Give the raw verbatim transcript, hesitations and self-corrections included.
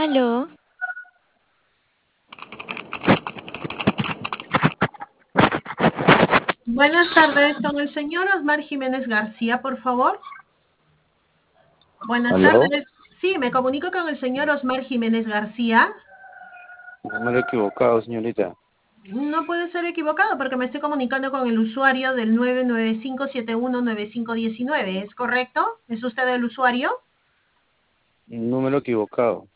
Aló, Buenas tardes, con el señor Osmar Jiménez García, por favor. Buenas ¿Aló? tardes. Sí, me comunico con el señor Osmar Jiménez García. Número equivocado, señorita. No puede ser equivocado porque me estoy comunicando con el usuario del nueve nueve cinco siete uno nueve cinco uno nueve. ¿Es correcto? ¿Es usted el usuario? Número equivocado.